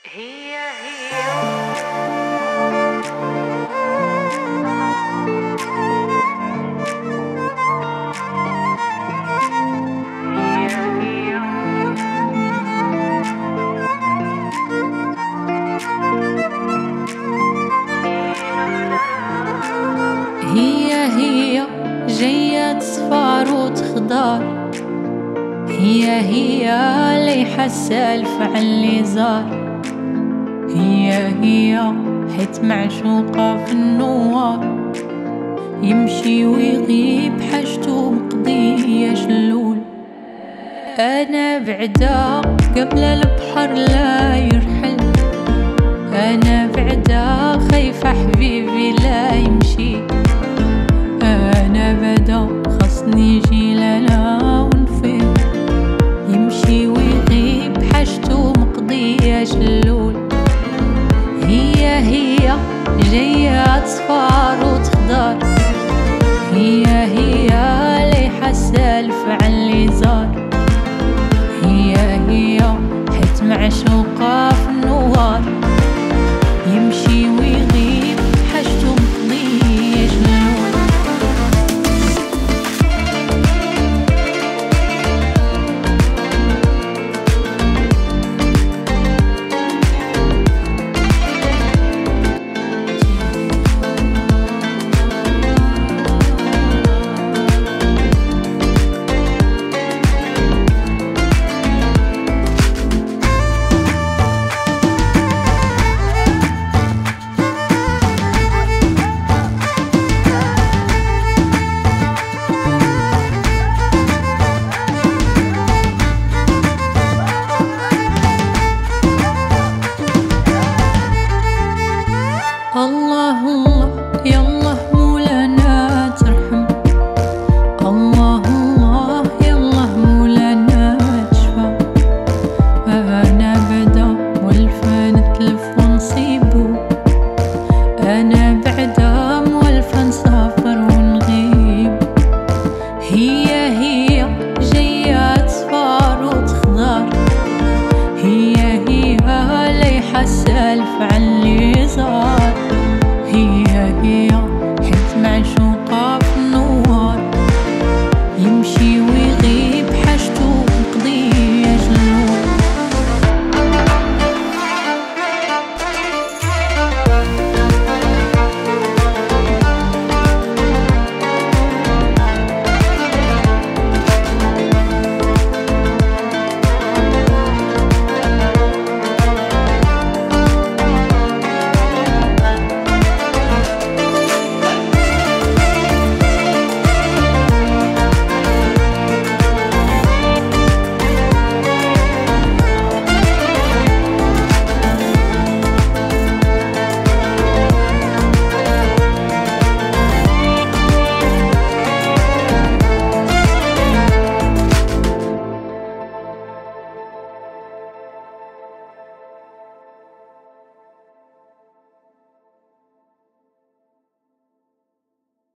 هي هي جاية تصفر وتخضر، هي لي حاسة الفعل اللي زار، هي حيت معشوقة في النوار، يمشي ويغيب حاجتو مقضية شلول. أنا بعدا قبل البحر لا يرحل، أنا بعدا خايفة حبيبي لا يمشي، أنا بدا خصني يجي لنا ونفيد، يمشي ويغيب حاجتو مقضية شلول. هي جاية تصفر وتخضر، هي لي حاسة الفعل اللي زار، هي حيت معشوقة في النوار، يمشي ويغيب حاجتو مقضية شلول. الله الله يالله مولانا ترحم، الله الله يالله مولانا تشفى، أنا بدا والفا نتلف ونصيبو، أنا بعدا موالفة نسافر ونغيب. هي جاية تصفر وتخضر، هي لي حاسة الفعل اللي زار،